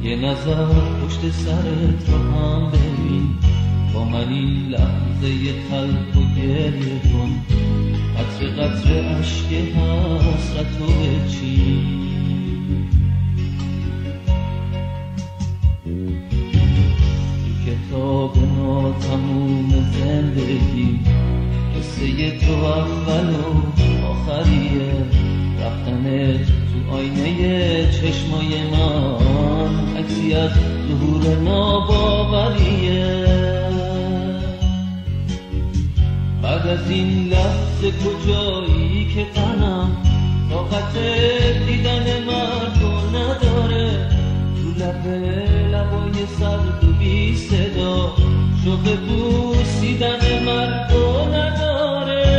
یه نظر پشت سرت رو هم ببین، با من این لحظه تلخ و گریه کن، قطره قطره عشق حسرت رو بچین. کتاب ناتموم زندگی قصه تو اول و آخریه، رفتنت تو آینه چشمای من عکسی از ظهور ناباوریه. بعد از این لحظه کجایی که تنم طاقت دیدن مردو نداره، تو لبای سرد و بی صدا شوق بوسیدن مردو نداره.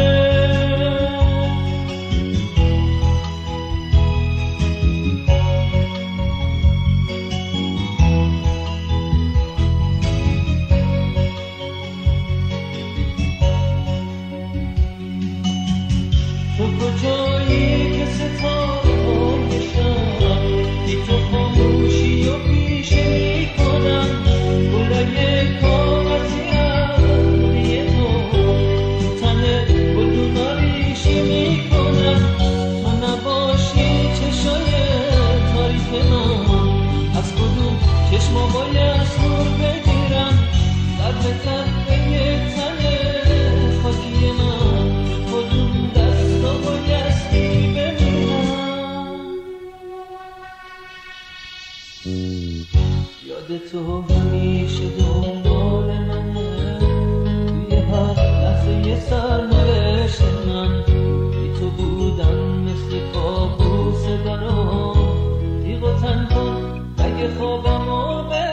تو کجایی که ستاره های شب بی تو خاموشی و پیشه می کنم، گلای کاغذی روی تو تن گلدون ریشه می کنم. تو نباشی چشای تاریک من، از کدوم چشما باید نور بگیرم؟ سر به تنه تن خاکی من، کدوم دستا بایستی بمیرم؟ یاد تو همیشه دنبال منه، توی هر لحظه سرنوشت من، بی تو بودن مثل کابوس برام، تیغ و تنها اگه خوابم و